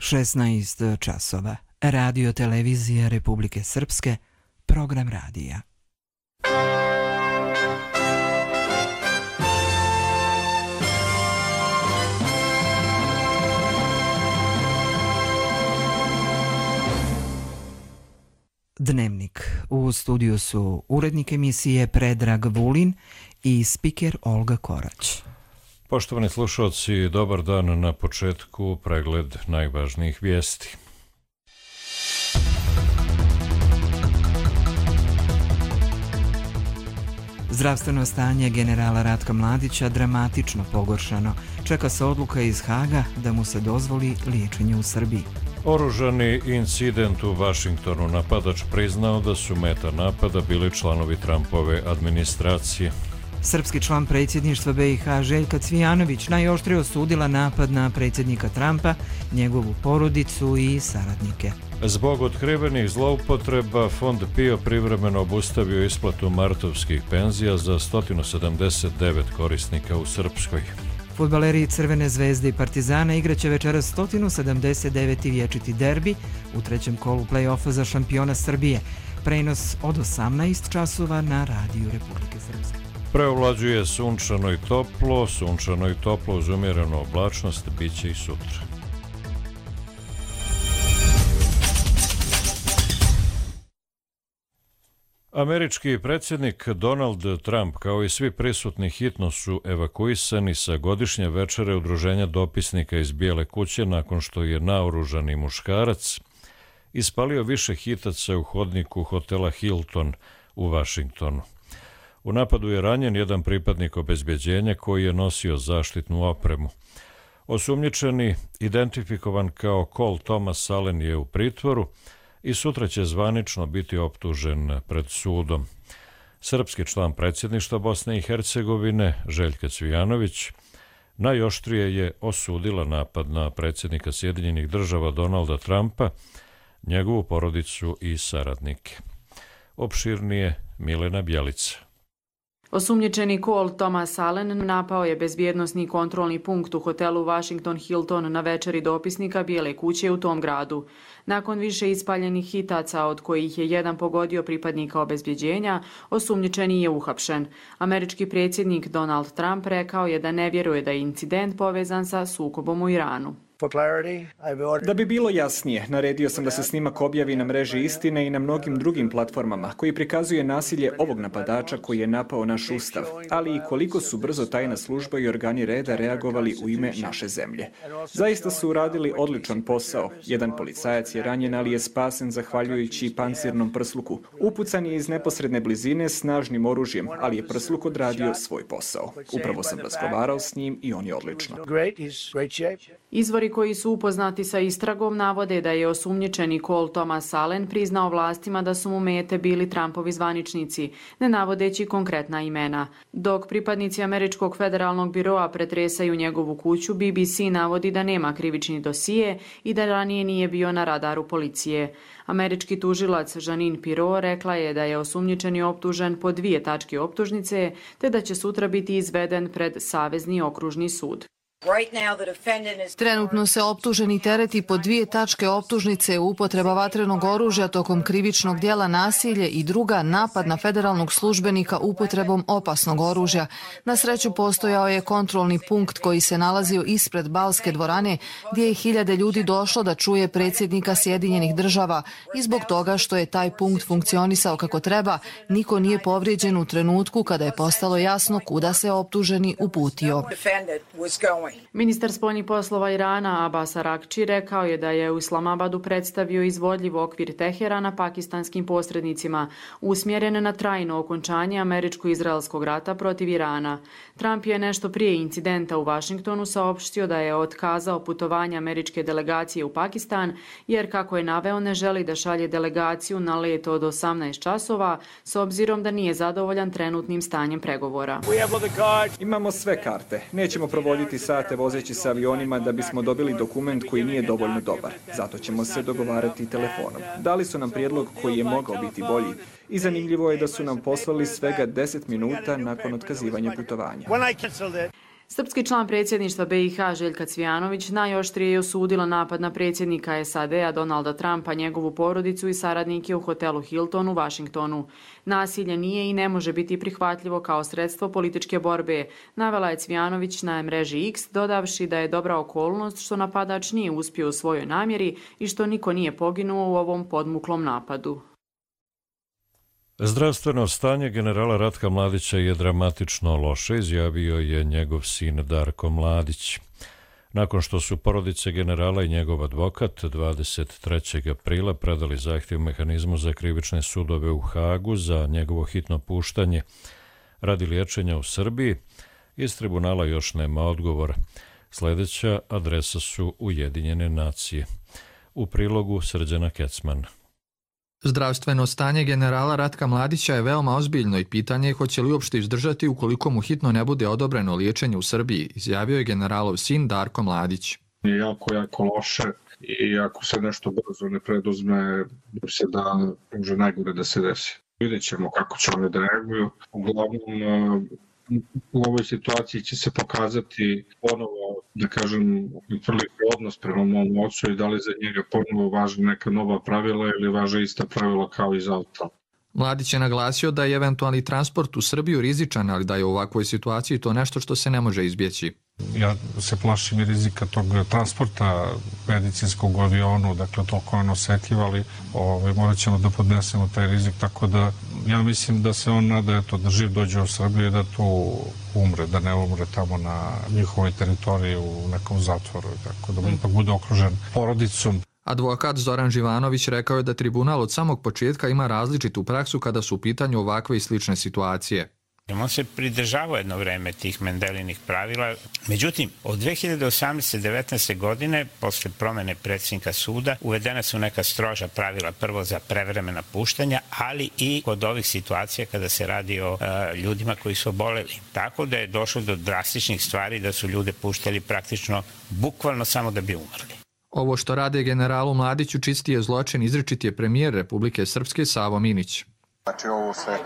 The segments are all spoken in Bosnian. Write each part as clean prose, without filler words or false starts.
16 časova. Radio televizija Republike Srpske, program radija. Dnevnik. U studiju su urednik emisije Predrag Vulin i spiker Olga Korać. Poštovani slušalci, dobar dan. Na početku pregled najvažnijih vijesti. Zdravstveno stanje generala Ratka Mladića dramatično pogoršano. Čeka se odluka iz Haga da mu se dozvoli liječenje u Srbiji. Oružani incident u Vašingtonu. Napadač priznao da su meta napada bili članovi Trumpove administracije. Srpski član predsjedništva BiH Željka Cvijanović najoštrije osudila napad na predsjednika Trumpa, njegovu porodicu i saradnike. Zbog otkrivenih zloupotreba, Fond PIO privremeno obustavio isplatu martovskih penzija za 179 korisnika u Srpskoj. Fudbaleri Crvene zvezde i Partizana igraće večeras 179. vječiti derbi u trećem kolu play-offa za šampiona Srbije. Prenos od 18 časova na Radiju Republike Srpske. Preovlađuje sunčano i toplo uz umjerenu oblačnost, bit će i sutra. Američki predsjednik Donald Trump, kao i svi prisutni, hitno su evakuisani sa godišnje večere udruženja dopisnika iz Bijele kuće nakon što je naoružani muškarac ispalio više hitaca u hodniku hotela Hilton u Vašingtonu. U napadu je ranjen jedan pripadnik obezbeđenja koji je nosio zaštitnu opremu. Osumnjičeni, identifikovan kao Cole Thomas Allen, je u pritvoru i sutra će zvanično biti optužen pred sudom. Srpski član predsjedništva Bosne i Hercegovine Željka Cvijanović najoštrije je osudila napad na predsjednika Sjedinjenih Država Donalda Trumpa, njegovu porodicu i saradnike. Opširnije Milena Bjelica. Osumnjičeni Cole Thomas Allen napao je bezbjednosni kontrolni punkt u hotelu Washington Hilton na večeri dopisnika Bijele kuće u tom gradu. Nakon više ispaljenih hitaca, od kojih je jedan pogodio pripadnika obezbjeđenja, osumnjičeni je uhapšen. Američki predsjednik Donald Trump rekao je da ne vjeruje da je incident povezan sa sukobom u Iranu. Da bi bilo jasnije, naredio sam da se snimak objavi na mreži Istine i na mnogim drugim platformama koji prikazuje nasilje ovog napadača koji je napao naš ustav, ali i koliko su brzo tajna služba i organi reda reagovali u ime naše zemlje. Zaista su uradili odličan posao. Jedan policajac je ranjen, ali je spasen zahvaljujući pancirnom prsluku. Upucan je iz neposredne blizine snažnim oružjem, ali je prsluk odradio svoj posao. Upravo sam razgovarao s njim i on je odlično. Izvori koji su upoznati sa istragom navode da je osumnjičeni Cole Thomas Allen priznao vlastima da su mu mete bili Trumpovi zvaničnici, ne navodeći konkretna imena. Dok pripadnici Američkog federalnog biroa pretresaju njegovu kuću, BBC navodi da nema krivični dosije i da ranije nije bio na radaru policije. Američki tužilac Jeanine Pirro rekla je da je osumnjičeni optužen po 2 tačke optužnice, te da će sutra biti izveden pred Savezni okružni sud. Trenutno se optuženi tereti po 2 tačke optužnice upotreba vatrenog oružja tokom krivičnog djela nasilje i druga napad na federalnog službenika upotrebom opasnog oružja. Na sreću postojao je kontrolni punkt koji se nalazio ispred Balske dvorane gdje je 1000 ljudi došlo da čuje predsjednika Sjedinjenih Država i zbog toga što je taj punkt funkcionisao kako treba, niko nije povrijeđen u trenutku kada je postalo jasno kuda se optuženi uputio. Ministar spoljnih poslova Irana Abbas Araghči rekao je da je u Islamabadu predstavio izvodljiv okvir Teherana pakistanskim posrednicima, usmjeren na trajno okončanje američko-izraelskog rata protiv Irana. Trump je nešto prije incidenta u Vašingtonu saopštio da je otkazao putovanje američke delegacije u Pakistan, jer kako je naveo ne želi da šalje delegaciju na let od 18 časova, s obzirom da nije zadovoljan trenutnim stanjem pregovora. Imamo sve karte. Nećemo provoditi sate vozeći sa avionima da bismo dobili dokument koji nije dovoljno dobar. Zato ćemo se dogovarati telefonom. Dali su nam prijedlog koji je mogao biti bolji i zanimljivo je da su nam poslali svega 10 minuta nakon otkazivanja putovanja. Srpski član predsjedništva BiH Željka Cvijanović najoštrije je osudila napad na predsjednika SAD-a Donalda Trumpa, njegovu porodicu i saradnike u hotelu Hilton u Vašingtonu. Nasilje nije i ne može biti prihvatljivo kao sredstvo političke borbe, navela je Cvijanović na mreži X, dodavši da je dobra okolnost što napadač nije uspio u svojoj namjeri i što niko nije poginuo u ovom podmuklom napadu. Zdravstveno stanje generala Ratka Mladića je dramatično loše, izjavio je njegov sin Darko Mladić. Nakon što su porodice generala i njegov advokat 23. aprila predali zahtjev mehanizmu za krivične sudove u Hagu za njegovo hitno puštanje radi liječenja u Srbiji, iz tribunala još nema odgovor. Sljedeća adresa su Ujedinjene nacije. U prilogu Srđana Kecman. Zdravstveno stanje generala Ratka Mladića je veoma ozbiljno i pitanje je hoće li uopšte izdržati ukoliko mu hitno ne bude odobreno liječenje u Srbiji, izjavio je generalov sin Darko Mladić. Je jako loše i ako se nešto brzo ne preduzme, se da može najgore da se desi. Vidjet ćemo kako će oni da reaguju. Uglavnom, u ovoj situaciji će se pokazati ponovo, da kažem, otprilike odnos prema mom ocu i da li za njega ponovo važe neka nova pravila ili važe ista pravila kao i za auta. Mladić je naglasio da je eventualni transport u Srbiju rizičan, ali da je u ovakvoj situaciji to nešto što se ne može izbjeći. Ja se plašim i rizika tog transporta medicinskog u avionu, dakle toliko je osjetljiv, ali morat ćemo da podnesemo taj rizik, tako da ja mislim da se on nada da živ dođe u Srbiju i da tu umre, da ne umre tamo na njihovoj teritoriji u nekom zatvoru, tako da ipak bude okružen porodicom. Advokat Zoran Živanović rekao je da tribunal od samog početka ima različitu praksu kada su u pitanju ovakve i slične situacije. On se pridržavao jedno vreme tih Mendelinih pravila. Međutim, od 2018-19. godine, posle promene predsjednika suda, uvedena su neka stroža pravila, prvo za prevremena puštanja, ali i kod ovih situacija kada se radi o ljudima koji su oboleli. Tako da je došlo do drastičnih stvari da su ljude puštali praktično bukvalno samo da bi umrli. Ovo što rade generalu Mladiću čisti je zločin, izričit je premijer Republike Srpske Savo Minić. Znači ovo se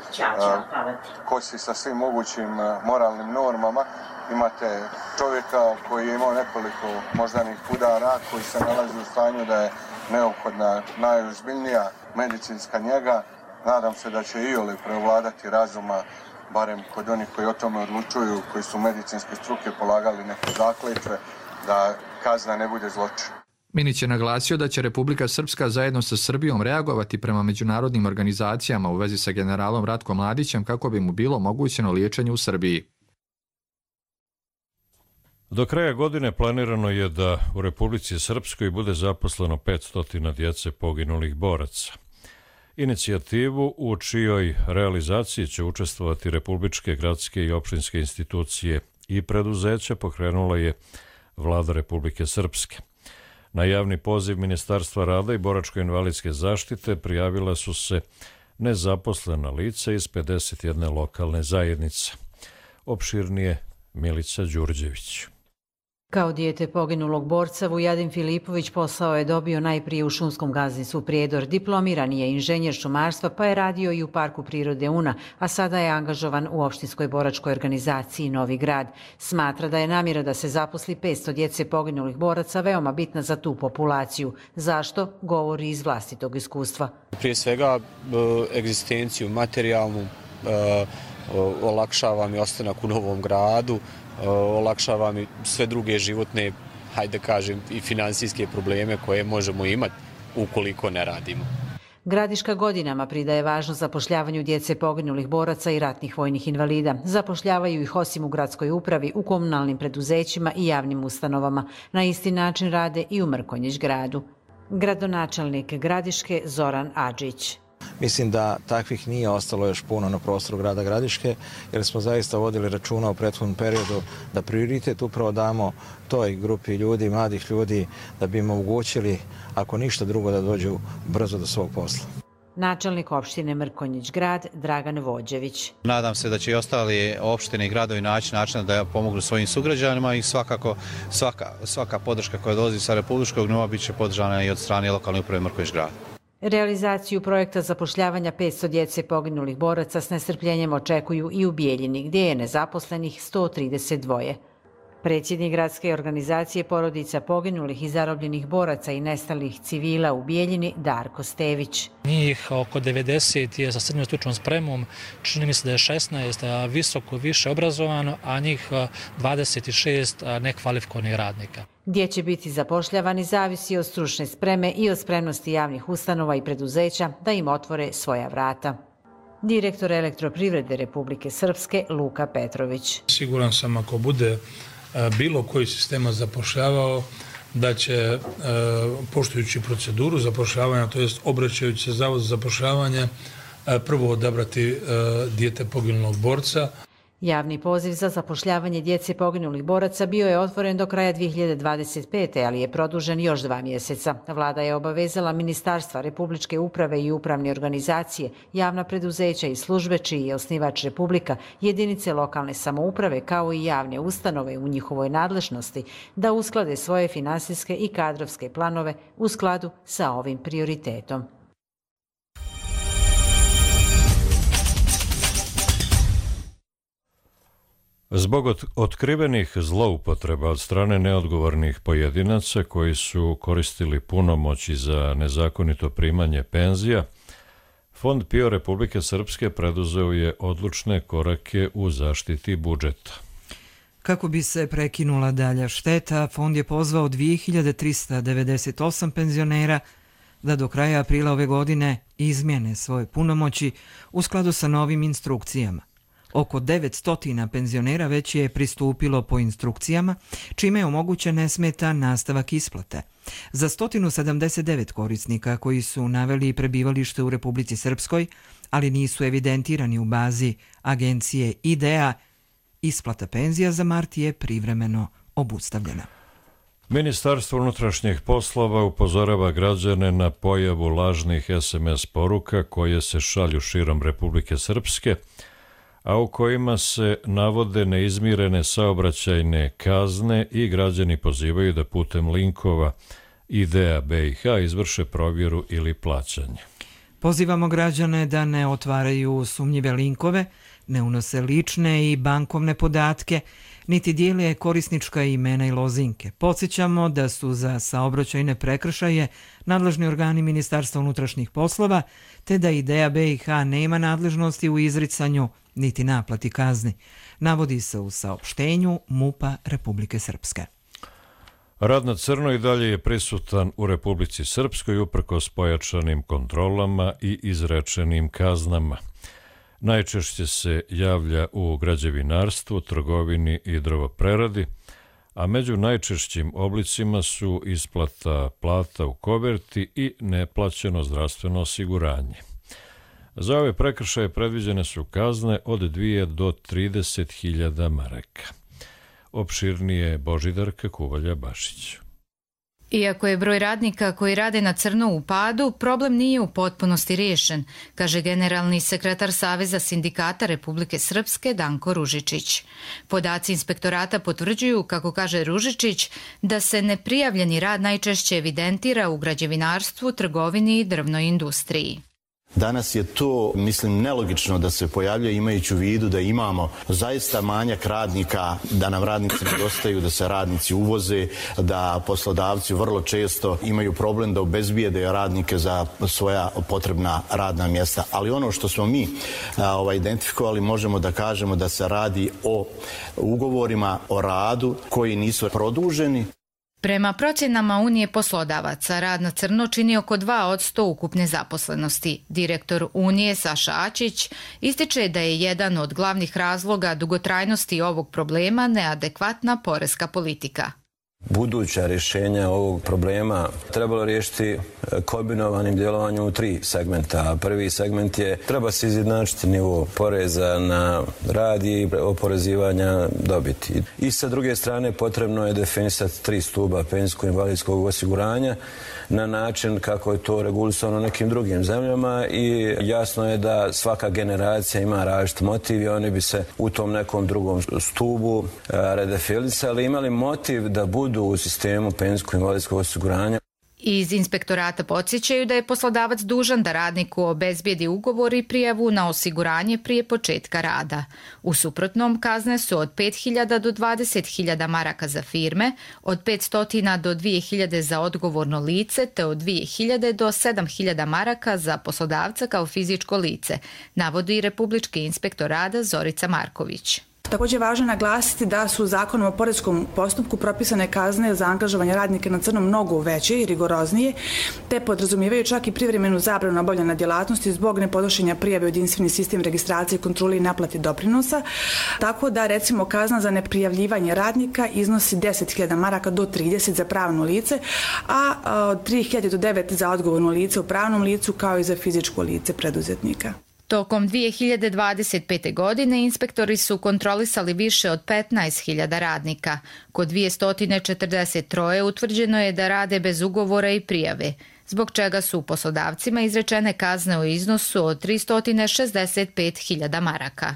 kosi sa svim mogućim moralnim normama. Imate čovjeka koji je imao nekoliko moždanih udara, koji se nalazi u stanju da je neophodna najozbiljnija medicinska njega. Nadam se da će iole prevladati razuma, barem kod onih koji o tome odlučuju, koji su medicinske struke polagali neke zakletve, da kazna ne bude zločin. Minić je naglasio da će Republika Srpska zajedno sa Srbijom reagovati prema međunarodnim organizacijama u vezi sa generalom Ratkom Mladićem kako bi mu bilo omogućeno liječenje u Srbiji. Do kraja godine planirano je da u Republici Srpskoj bude zaposleno 500 djece poginulih boraca. Inicijativu u čijoj realizaciji će učestvovati republičke, gradske i opštinske institucije i preduzeća pokrenula je Vlada Republike Srpske. Na javni poziv Ministarstva rada i boračko-invalidske zaštite prijavila su se nezaposlena lica iz 51 lokalne zajednice. Opširnije Milica Đurđević. Kao dijete poginulog borca, Vujadin Filipović posao je dobio najprije u šumskom gazdinstvu Prijedor. Diplomirani je inženjer šumarstva pa je radio i u Parku prirode Una, a sada je angažovan u opštinskoj boračkoj organizaciji Novi Grad. Smatra da je namjera da se zaposli 500 djece poginulih boraca veoma bitna za tu populaciju. Zašto? Govori iz vlastitog iskustva. Prije svega egzistenciju materijalnu, olakšava mi ostanak u Novom Gradu, olakšava mi sve druge životne, hajde kažem, i finansijske probleme koje možemo imati ukoliko ne radimo. Gradiška godinama pridaje važnost zapošljavanju djece poginulih boraca i ratnih vojnih invalida. Zapošljavaju ih osim u gradskoj upravi, u komunalnim preduzećima i javnim ustanovama. Na isti način rade i u Mrkonjić gradu. Gradonačelnik Gradiške Zoran Adžić. Mislim da takvih nije ostalo još puno na prostoru grada Gradiške, jer smo zaista vodili računa u prethodnom periodu da prioritet upravo damo toj grupi ljudi, mladih ljudi, da bi im omogućili, ako ništa drugo, da dođu brzo do svog posla. Načelnik opštine Mrkonjić grad Dragan Vođević. Nadam se da će i ostali opštine i gradovi naći načina da pomognu svojim sugrađanima i svakako svaka podrška koja dolazi sa republičkog nivoa bit će podržana i od strane lokalne uprave Mrkonjić grada. Realizaciju projekta zapošljavanja 500 djece poginulih boraca s nestrpljenjem očekuju i u Bijeljini, gdje je nezaposlenih 132. Predsjednik gradske organizacije porodica poginulih i zarobljenih boraca i nestalih civila u Bijeljini, Darko Stević. Njih oko 90 je sa srednjom stručnom spremom, čini mi se da je 16 visoko više obrazovano, a njih 26 nekvalifikovanih radnika. Gdje će biti zapošljavani zavisi od stručne spreme i od spremnosti javnih ustanova i preduzeća da im otvore svoja vrata. Direktor Elektroprivrede Republike Srpske Luka Petrović. Siguran sam ako bude bilo koji sistema zapošljavao da će, poštujući proceduru zapošljavanja, to jest obraćajući se Zavod za zapošljavanje, prvo odabrati dijete poginulog borca. Javni poziv za zapošljavanje djece poginulih boraca bio je otvoren do kraja 2025. ali je produžen još 2 mjeseca. Vlada je obavezala Ministarstva, Republičke uprave i upravne organizacije, javna preduzeća i službe čiji je osnivač Republika, jedinice lokalne samouprave kao i javne ustanove u njihovoj nadležnosti da usklade svoje finansijske i kadrovske planove u skladu sa ovim prioritetom. Zbog otkrivenih zloupotreba od strane neodgovornih pojedinaca koji su koristili punomoći za nezakonito primanje penzija, Fond PIO Republike Srpske preduzeo je odlučne korake u zaštiti budžeta. Kako bi se prekinula dalja šteta, Fond je pozvao 2398 penzionera da do kraja aprila ove godine izmjene svoje punomoći u skladu sa novim instrukcijama. Oko 900 penzionera već je pristupilo po instrukcijama, čime je omogućen nesmetan nastavak isplate. Za 179 korisnika koji su naveli prebivalište u Republici Srpskoj, ali nisu evidentirani u bazi agencije IDEA, isplata penzija za mart je privremeno obustavljena. Ministarstvo unutrašnjih poslova upozorava građane na pojavu lažnih SMS poruka koje se šalju širom Republike Srpske, a u kojima se navode neizmirene saobraćajne kazne i građani pozivaju da putem linkova IDEA BiH izvrše provjeru ili plaćanje. Pozivamo građane da ne otvaraju sumnjive linkove, ne unose lične i bankovne podatke, niti dijele korisnička imena i lozinke. Podsjećamo da su za saobraćajne prekršaje nadležni organi Ministarstva unutrašnjih poslova, te da IDEA BiH nema nadležnosti u izricanju niti naplati kazni. Navodi se u saopštenju MUP-a Republike Srpske. Rad na crno i dalje je prisutan u Republici Srpskoj uprkos pojačanim kontrolama i izrečenim kaznama. Najčešće se javlja u građevinarstvu, trgovini i drvopreradi, a među najčešćim oblicima su isplata plata u koverti i neplaćeno zdravstveno osiguranje. Za ove prekršaje predviđene su kazne od 2 do 30.000 maraka. Opširnije Božidarka Kuvalja-Bašić. Iako je broj radnika koji rade na crno u padu, problem nije u potpunosti riješen, kaže generalni sekretar Saveza sindikata Republike Srpske Danko Ružičić. Podaci inspektorata potvrđuju, kako kaže Ružičić, da se neprijavljeni rad najčešće evidentira u građevinarstvu, trgovini i drvnoj industriji. Danas je to, mislim, nelogično da se pojavlja imajući u vidu da imamo zaista manjak radnika, da nam radnici nedostaju, da se radnici uvoze, da poslodavci vrlo često imaju problem da obezbijede radnike za svoja potrebna radna mjesta. Ali ono što smo mi identifikovali, možemo da kažemo da se radi o ugovorima o radu koji nisu produženi. Prema procjenama Unije poslodavaca, rad na crno čini oko 2% ukupne zaposlenosti. Direktor Unije Saša Ačić ističe da je jedan od glavnih razloga dugotrajnosti ovog problema neadekvatna poreska politika. Buduća rješenja ovog problema trebalo riješiti kombinovanim djelovanjem u 3 segmenta. Prvi segment je treba se izjednačiti nivo poreza na rad i oporezivanja dobiti. I sa druge strane potrebno je definisati 3 stuba penzijsko-invalidskog osiguranja na način kako je to regulisano nekim drugim zemljama i jasno je da svaka generacija ima različit motiv i oni bi se u tom nekom drugom stubu redefinisali, imali motiv da budu u sistemu penzijsko-invalidskog osiguranja. Iz inspektorata podsjećaju da je poslodavac dužan da radniku obezbijedi ugovor i prijavu na osiguranje prije početka rada. U suprotnom, kazne su od 5.000 do 20.000 maraka za firme, od 500 do 2.000 za odgovorno lice te od 2.000 do 7.000 maraka za poslodavca kao fizičko lice, navodi Republički inspektor rada Zorica Marković. Također je važno naglasiti da su zakonom o poreskom postupku propisane kazne za angažovanje radnika na crno mnogo veće i rigoroznije, te podrazumijevaju čak i privremenu zabranu obavljanja djelatnosti zbog nepodnošenja prijave u jedinstveni sistem registracije, kontrole i naplate doprinosa. Tako da recimo kazna za neprijavljivanje radnika iznosi 10.000 maraka do 30 za pravno lice, a od 3.000 do 9 za odgovorno lice u pravnom licu kao i za fizičko lice preduzetnika. Tokom 2025. godine inspektori su kontrolisali više od 15.000 radnika. Kod 243 utvrđeno je da rade bez ugovora i prijave, zbog čega su poslodavcima izrečene kazne u iznosu od 365.000 maraka.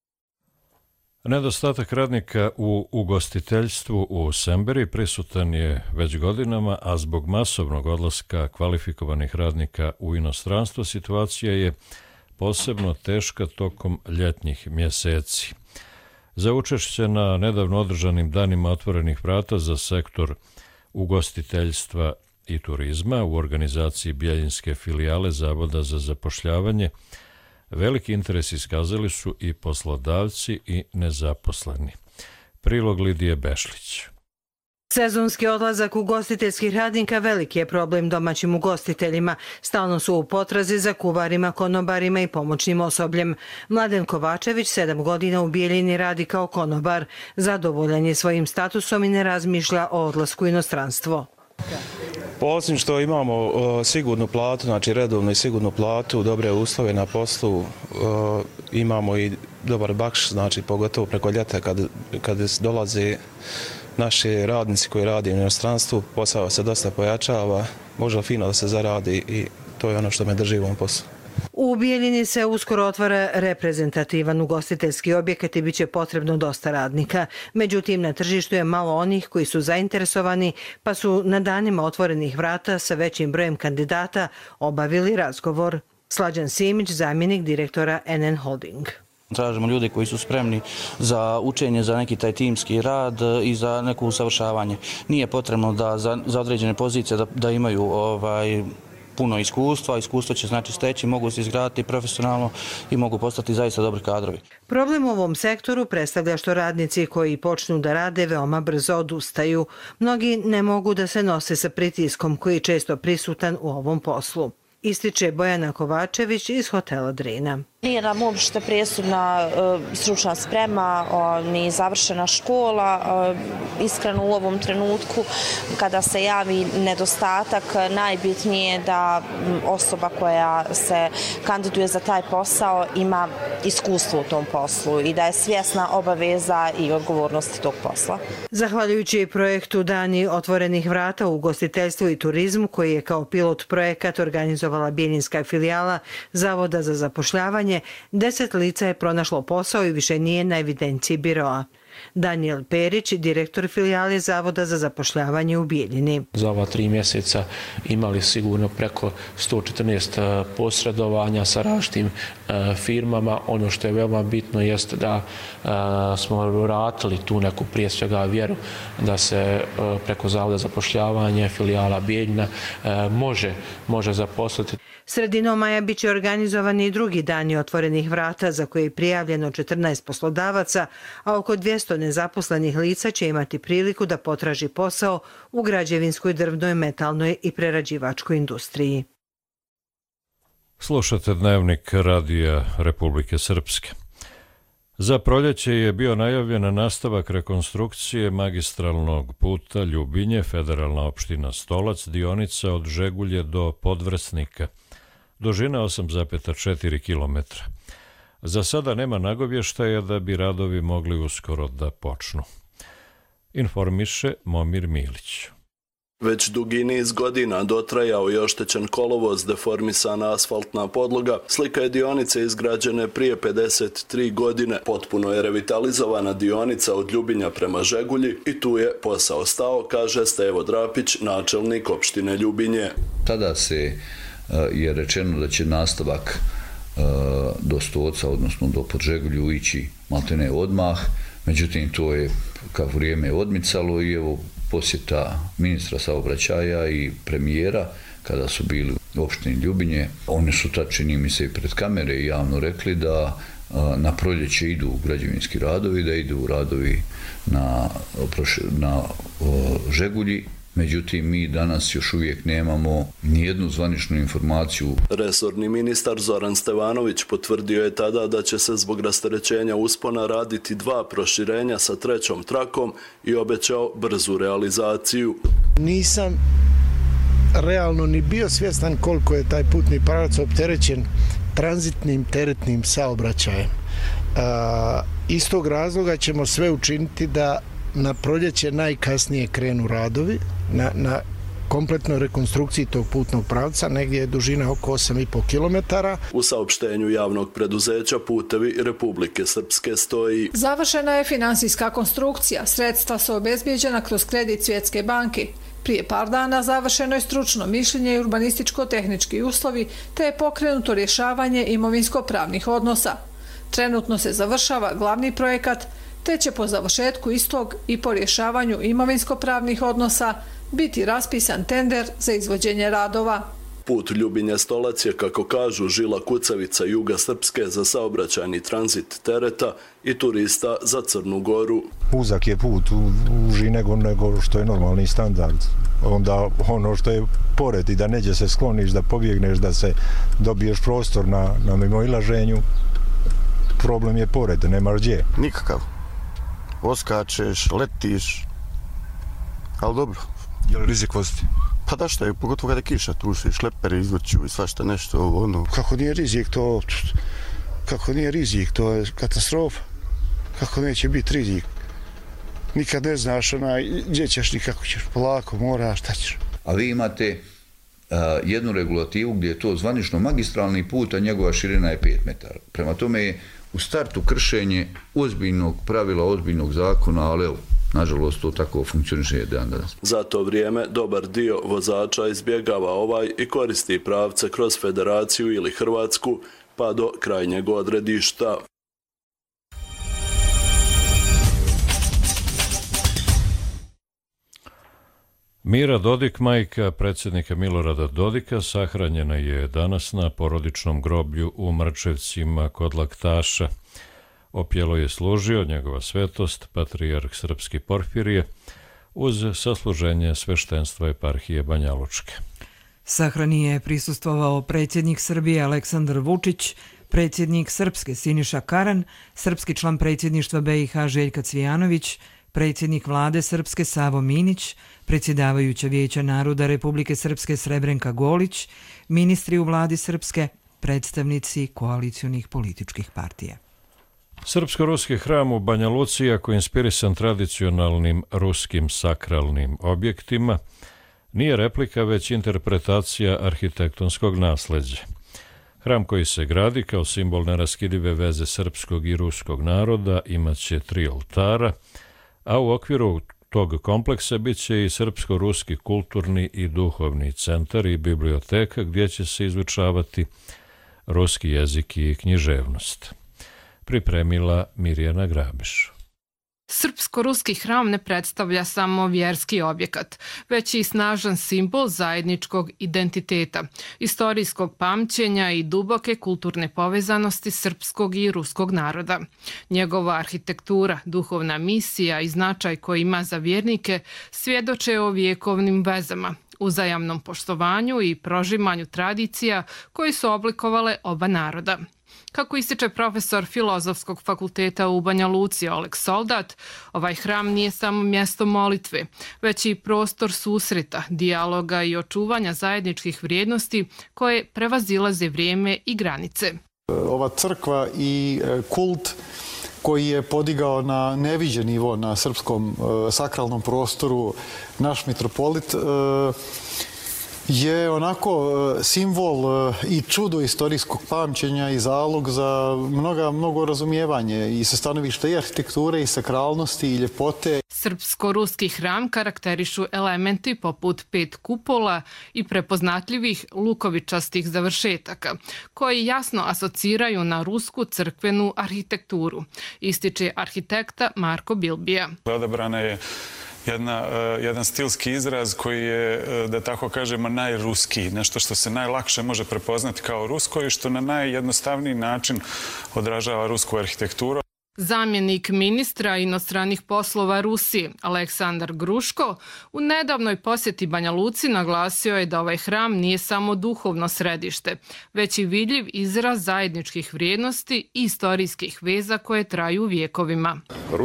Nedostatak radnika u ugostiteljstvu u Semberi prisutan je već godinama, a zbog masovnog odlaska kvalifikovanih radnika u inostranstvo situacija je posebno teška tokom ljetnjih mjeseci. Za učešće na nedavno održanim danima otvorenih vrata za sektor ugostiteljstva i turizma u organizaciji Bjeljinske filijale Zavoda za zapošljavanje veliki interes iskazali su i poslodavci i nezaposleni. Prilog Lidije Bešlić. Sezonski odlazak ugostiteljskih radnika veliki je problem domaćim ugostiteljima. Stalno su u potrazi za kuvarima, konobarima i pomoćnim osobljem. Mladen Kovačević 7 godina u Bijeljini radi kao konobar. Zadovoljan je svojim statusom i ne razmišlja o odlasku u inostranstvo. Osim što imamo sigurnu platu, znači redovnu i sigurnu platu, dobre uslove na poslu, imamo i dobar bakš, znači pogotovo preko ljeta kad dolaze naši radnici koji rade u inostranstvu, posao se dosta pojačava, može fino da se zaradi i to je ono što me drži u ovom poslu. U Bijeljini se uskoro otvara reprezentativan ugostiteljski objekat i bit će potrebno dosta radnika. Međutim, na tržištu je malo onih koji su zainteresovani, pa su na danima otvorenih vrata sa većim brojem kandidata obavili razgovor. Slađan Simić, zamjenik direktora NN Holding. Tražimo ljude koji su spremni za učenje, za neki taj timski rad i za neko usavršavanje. Nije potrebno da za određene pozicije da imaju puno iskustva. Iskustvo će znači steći, mogu se izgraditi profesionalno i mogu postati zaista dobri kadrovi. Problem u ovom sektoru predstavlja što radnici koji počnu da rade veoma brzo odustaju. Mnogi ne mogu da se nose sa pritiskom koji je često prisutan u ovom poslu. Ističe Bojana Kovačević iz hotela Drina. Nije nam uopšte presudna stručna sprema, ni završena škola. Iskreno u ovom trenutku kada se javi nedostatak, najbitnije je da osoba koja se kandiduje za taj posao ima iskustvo u tom poslu i da je svjesna obaveza i odgovornosti tog posla. Zahvaljujući projektu Dani otvorenih vrata u ugostiteljstvu i turizmu, koji je kao pilot projekat organizovala Bjeljinska filijala Zavoda za zapošljavanje, 10 lica je pronašlo posao i više nije na evidenciji biroa. Daniel Perić, direktor filijale Zavoda za zapošljavanje u Bijeljini. Za ova 3 mjeseca imali sigurno preko 114 posredovanja sa različitim firmama. Ono što je veoma bitno jeste da smo vratili tu neku prije svega vjeru da se preko Zavoda za zapošljavanje filijala Bijeljina može zaposliti. Sredinom maja bit će organizovani i drugi dani otvorenih vrata za koje je prijavljeno 14 poslodavaca, a oko 200 nezaposlenih lica će imati priliku da potraži posao u građevinskoj, drvnoj, metalnoj i prerađivačkoj industriji. Slušate dnevnik Radija Republike Srpske. Za proljeće je bio najavljen nastavak rekonstrukcije magistralnog puta Ljubinje, federalna opština Stolac, dionica od Žegulje do Podvrsnika. Dužina 8,4 km. Za sada nema nagovještaja da bi radovi mogli uskoro da počnu. Informiše Momir Milić. Već dugi niz godina dotrajao i oštećen kolovoz, deformisana asfaltna podloga, slika je dionice izgrađene prije 53 godine. Potpuno je revitalizovana dionica od Ljubinja prema Žegulji i tu je posao stao, kaže Stevo Drapić, načelnik opštine Ljubinje. Tada je rečeno da će nastavak do Stoca, odnosno do Podžegulju ići maltene odmah, međutim to je kako vrijeme odmicalo i evo posjeta ministra saobraćaja i premijera kada su bili u opštini Ljubinje. Oni su tad, čini mi se, i pred kamere i javno rekli da na proljeće idu građevinski radovi, da idu radovi na Žegulji. Međutim, mi danas još uvijek nemamo nijednu zvaničnu informaciju. Resorni ministar Zoran Stevanović potvrdio je tada da će se zbog rasterećenja uspona raditi 2 proširenja sa 3. trakom i obećao brzu realizaciju. Nisam realno ni bio svjestan koliko je taj putni pravac opterećen tranzitnim teretnim saobraćajem. Iz tog razloga ćemo sve učiniti da na proljeće najkasnije krenu radovi na kompletnoj rekonstrukciji tog putnog pravca, negdje je dužina oko 8,5 km. U saopštenju javnog preduzeća Putevi Republike Srpske stoji: završena je finansijska konstrukcija, sredstva su obezbijeđena kroz kredit Svjetske banke. Prije par dana završeno je stručno mišljenje i urbanističko-tehnički uslovi, te je pokrenuto rješavanje imovinsko-pravnih odnosa. Trenutno se završava glavni projekat, te će po završetku istog i po rješavanju imovinsko-pravnih odnosa biti raspisan tender za izvođenje radova. Put Ljubinje-Stolac je, kako kažu, žila kucavica juga Srpske za saobraćajni tranzit tereta i turista za Crnu Goru. Uzak je put, uži nego što je normalni standard. Onda ono što je pored i da neđe se skloniš, da pobjegneš, da se dobiješ prostor na mimoilaženju, problem je pored, nemaš gdje. Nikakav. Oskačeš, letiš, ali dobro. Je li rizik voziti? Pa da što je, pogotovo kada je kiša, tu se šleperi izvrću i svašta nešto, ono. Kako nije rizik, to je katastrofa. Kako neće biti rizik? Nikad ne znaš gdje ćeš, ni kako ćeš, polako, moraš, šta ćeš. A vi imate jednu regulativu gdje je to zvanično magistralni put, a njegova širina je 5 metara. Prema tome je u startu kršenje ozbiljnog pravila, ozbiljnog zakona, ali evo, nažalost to tako funkcioniše dan danas. Za to vrijeme dobar dio vozača izbjegava ovaj i koristi pravce kroz Federaciju ili Hrvatsku pa do krajnjeg odredišta. Mira Dodik, majka predsjednika Milorada Dodika, sahranjena je danas na porodičnom groblju u Mrčevcima kod Laktaša. Opjelo je služio njegova svetost, patrijarh srpski Porfirije, uz sasluženje sveštenstva eparhije Banja Lučke. Sahrani je prisustvovao predsjednik Srbije Aleksandar Vučić, predsjednik Srpske Siniša Karan, srpski član predsjedništva BiH Željka Cvijanović, predsjednik vlade Srpske Savo Minić, predsjedavajuća Vijeća naroda Republike Srpske Srebrenka Golić, ministri u vladi Srpske, predstavnici koalicijonih političkih partija. Srpsko-ruski hram u Banja Luci, iako inspirisan tradicionalnim ruskim sakralnim objektima, nije replika, već interpretacija arhitektonskog nasleđa. Hram koji se gradi kao simbol neraskidive veze srpskog i ruskog naroda imaće 3 oltara, a u okviru tog kompleksa bit će i srpsko-ruski kulturni i duhovni centar i biblioteka gdje će se izučavati ruski jezik i književnost. Pripremila Mirjana Grabiš. Srpsko-ruski hram ne predstavlja samo vjerski objekat, već i snažan simbol zajedničkog identiteta, istorijskog pamćenja i duboke kulturne povezanosti srpskog i ruskog naroda. Njegova arhitektura, duhovna misija i značaj koji ima za vjernike svjedoče o vjekovnim vezama, uzajamnom poštovanju i prožimanju tradicija koji su oblikovale oba naroda. Kako ističe profesor Filozofskog fakulteta u Banja Luci Oleg Soldat, ovaj hram nije samo mjesto molitve, već i prostor susreta, dijaloga i očuvanja zajedničkih vrijednosti koje prevazilaze vrijeme i granice. Ova crkva i kult koji je podigao na neviđen nivo na srpskom sakralnom prostoru naš mitropolit, je onako simbol i čudo istorijskog pamćenja i zalog za mnogo razumijevanje i sa stanovišta i arhitekture i sakralnosti i ljepote. Srpsko-ruski hram karakterišu elementi poput 5 kupola i prepoznatljivih lukovičastih završetaka, koji jasno asociraju na rusku crkvenu arhitekturu, ističe arhitekta Marko Bilbija. Odabrana je jedan stilski izraz koji je, da tako kažemo, najruskiji, nešto što se najlakše može prepoznati kao rusko i što na najjednostavniji način odražava rusku arhitekturu. Zamjenik ministra inostranih poslova Rusije, Aleksandar Gruško, u nedavnoj posjeti Banja Luci naglasio je da ovaj hram nije samo duhovno središte, već i vidljiv izraz zajedničkih vrijednosti i istorijskih veza koje traju vjekovima.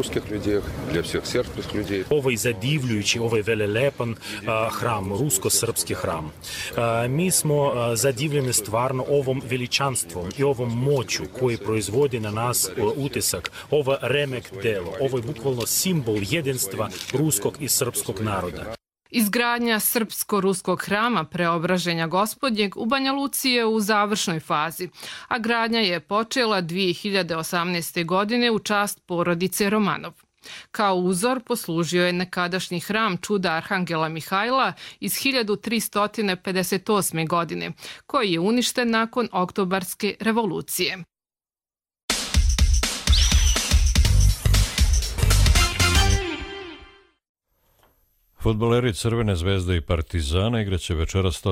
Ovaj zadivljujući, ovaj velelepan hram, rusko-srpski hram. Mi smo zadivljeni stvarno ovom veličanstvom i ovom moću koji proizvodi na nas utisak. Ovo remek delo, ovo je bukvalno simbol jedinstva ruskog i srpskog naroda. Izgradnja srpsko-ruskog hrama Preobraženja Gospodnjeg u Banja Luci je u završnoj fazi, a gradnja je počela 2018. godine u čast porodice Romanov. Kao uzor poslužio je nekadašnji hram čuda Arhangela Mihajla iz 1358. godine, koji je uništen nakon Oktobarske revolucije. Fudbaleri Crvene zvezde i Partizana igraće večeras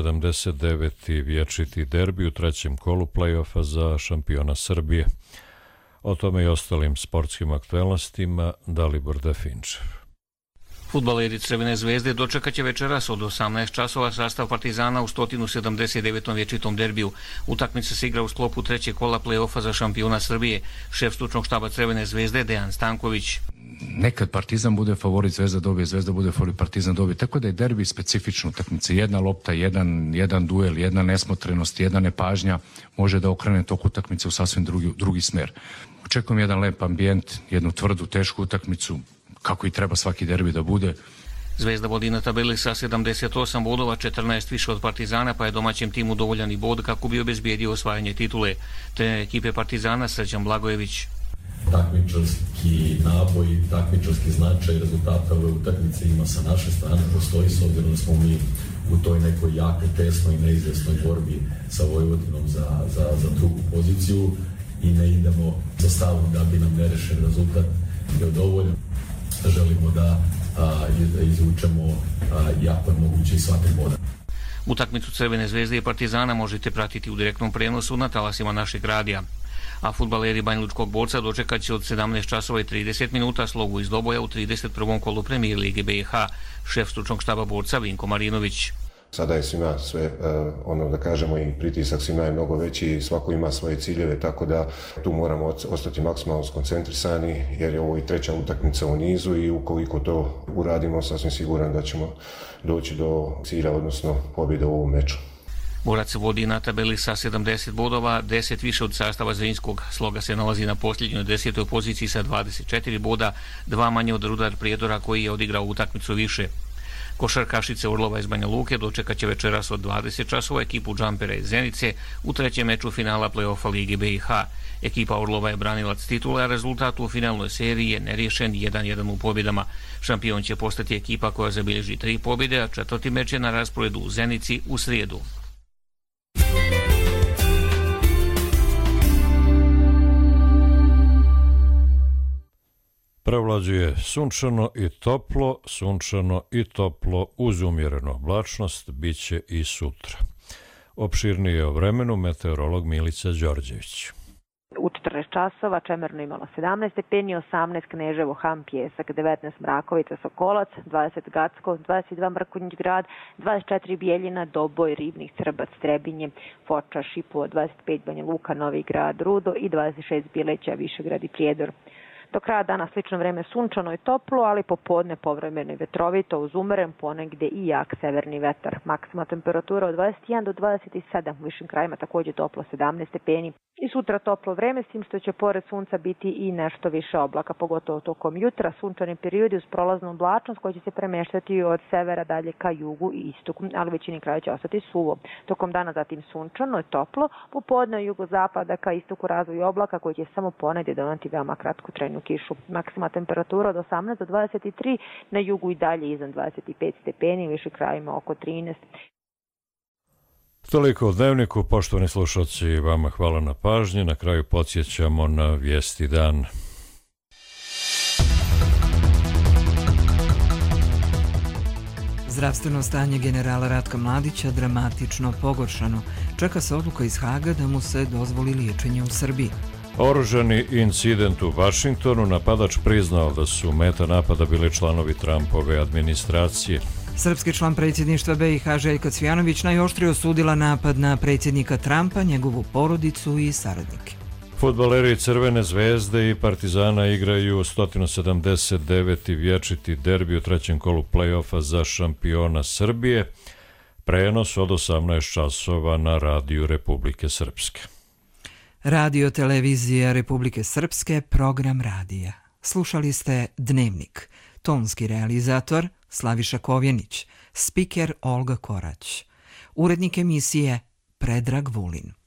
179. vječiti derbi u trećem kolu play-offa za šampiona Srbije. O tome i ostalim sportskim aktualnostima Dalibor Definčev. Fudbaleri Crvene zvezde dočekaće večeras od 18 časova sastav Partizana u 179. vječitom derbiju. Utakmica se igra u sklopu trećeg kola play-offa za šampiona Srbije. Šef stručnog štaba Crvene zvezde Dejan Stanković. Nekad Partizan bude favorit, Zvezda dobije, Zvezda bude favorit, Partizan dobije. Tako da je derbi specifična utakmica. Jedna lopta, jedan duel, jedna nesmotrenost, jedna nepažnja može da okrene tok utakmice u sasvim drugi smer. Očekujem jedan lep ambijent, jednu tvrdu, tešku utakmicu, kako i treba svaki derbi da bude. Zvezda vodi na tabeli sa 78 bodova, 14 više od Partizana, pa je domaćem timu dovoljan i bod kako bi obezbijedio osvajanje titule. Trener ekipe Partizana Srđan Blagojević. Takmičarski naboj, takmičarski značaj rezultata ove utakmice ima sa naše strane, postoji s obzirom da smo mi u toj nekoj jakoj, tesnoj i neizvjesnoj borbi sa Vojvodinom za drugu poziciju i ne idemo za stavom da bi nam nerešen rezultat bio dovoljan. Želimo da izvučemo jako je moguće i svaki boda. Utakmicu Crvene zvezde i Partizana možete pratiti u direktnom prenosu na talasima našeg radija. A fudbaleri Banjalučkog Borca dočekat će od 17 časova i 30 minuta slogu iz Doboja u 31. kolu Premijer Lige BiH. Šef stručnog štaba Borca Vinko Marinović. Sada je svima sve, da kažemo, i pritisak svima je mnogo veći i svako ima svoje ciljeve, tako da tu moramo ostati maksimalno skoncentrisani jer je ovo i treća utakmica u nizu i ukoliko to uradimo, sasvim siguran da ćemo doći do cilja, odnosno pobjede u ovom meču. Borac vodi na tabeli sa 70 bodova, 10 više od sastava Zrinjskog. Sloga se nalazi na posljednjoj 10. poziciji sa 24 boda, 2 manje od Rudar Prijedora koji je odigrao utakmicu više. Košarkašice Orlova iz Banja Luke dočekat će večeras od 20 časova ekipu Džampera iz Zenice u trećem meču finala play-offa Lige BiH. Ekipa Orlova je branilac titula, a rezultat u finalnoj seriji je neriješen 1-1 u pobjedama. Šampion će postati ekipa koja zabilježi 3 pobjede, a četvrti meč je na rasporedu u Zenici u srijedu. Prevlađuje sunčano i toplo uz umjerenu oblačnost, bit će i sutra. Opširnije o vremenu meteorolog Milica Đorđević. U 14 časova Čemerno imalo 17 stepeni, 18 Kneževo, Ham, Pjesak, 19 Mrakovica, Sokolac, 20 Gacko, 22 Mrkonjić grad, 24 Bijeljina, Doboj, Ribnik, Crbac, Trebinje, Foča, Šipovo, 25 Banja Luka, Novi grad, Rudo i 26 Bileća, Višegrad i Prijedor. Do kraja dana slično vreme sunčano i toplo, ali popodne povremeno i vetrovito uz umeren, ponegde i jak severni vetar. Maksimalna temperatura od 21 do 27, u višim krajima takođe toplo 17 stepeni. I sutra toplo vreme, s tim što će pored sunca biti i nešto više oblaka, pogotovo tokom jutra, sunčani periodi uz prolaznu oblačnost koja će se premeštati od severa dalje ka jugu i istoku, ali u većini kraja će ostati suvo. Tokom dana zatim sunčano i toplo, popodne od jugozapada ka istoku razvoj oblaka koji će samo ponegde doneti veoma kratku trajnu kišu. Maksimalna temperatura od 18 do 23, na jugu i dalje iznad 25 stepeni, u višim krajima oko 13. Toliko o Dnevniku, poštovani slušalci, vama hvala na pažnji. Na kraju podsjećamo na vijesti dan. Zdravstveno stanje generala Ratka Mladića dramatično pogoršano. Čeka se odluka iz Haga da mu se dozvoli liječenje u Srbiji. Oružani incident u Vašingtonu, napadač priznao da su meta napada bili članovi Trumpove administracije. Srpski član predsjedništva BiH Željka Cvijanović najoštrije osudila napad na predsjednika Trumpa, njegovu porodicu i saradnike. Fudbaleri Crvene zvezde i Partizana igraju 179. vječiti derbi u trećem kolu play-offa za šampiona Srbije. Prenos od 18 časova na Radiju Republike Srpske. Radio televizija Republike Srpske, program radija. Slušali ste Dnevnik. Tonski realizator Slaviša Kovjenić, spiker Olga Korać. Urednik emisije Predrag Vulin.